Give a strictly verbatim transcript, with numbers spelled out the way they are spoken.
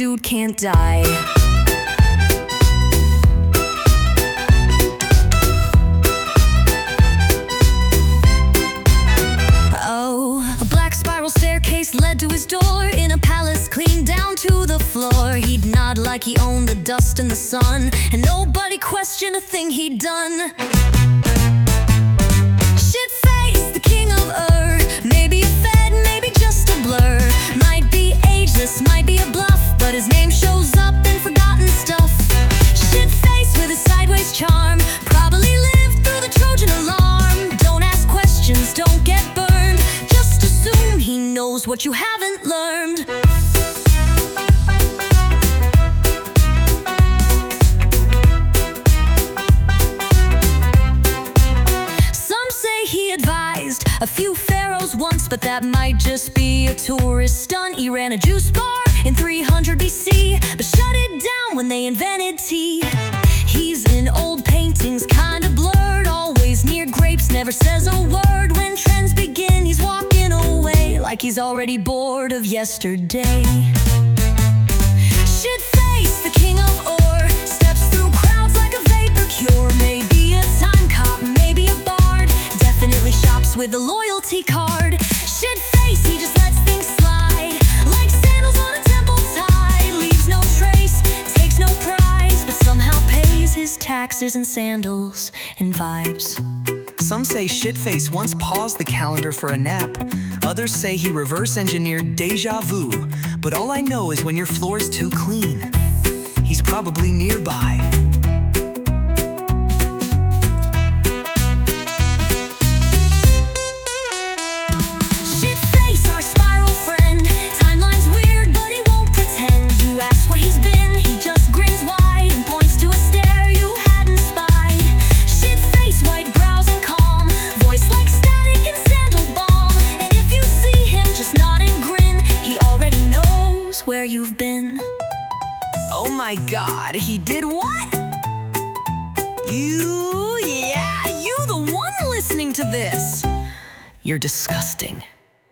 dude can't die. Oh, a black spiral staircase led to his door in a palace clean down to the floor. He'd nod like he owned the dust and the sun, and nobody questioned a thing he'd done. Shit-face, the king of Ur, maybe a fed, maybe just a blur. Might be ageless, might be a bluff, but his name shows up in forgotten stuff. Shit-face with a sideways charm, probably lived through the Trojan alarm. Don't ask questions, don't get burned, just assume he knows what you haven't learned. A few pharaohs once, but that might just be a tourist stunt. He ran a juice bar in three hundred B C, but shut it down when they invented tea. He's in old paintings, kinda blurred, always near grapes, never says a word. When trends begin, he's walking away like he's already bored of yesterday. Shit-face, the king of Ur, steps through crowds like a vapor cure. Maybe a time cop, maybe a bard, definitely shops with a loyalty card. Shit-face, he just lets things slide like sandals on a temple tie. Leaves no trace, takes no prize, but somehow pays his taxes and sandals and vibes. Some say Shit-face once paused the calendar for a nap. Others say he reverse engineered deja vu. But all I know is when your floor's too clean, he's probably nearby. Where you've been. Oh my god, he did what? You, yeah, you the one listening to this. You're disgusting.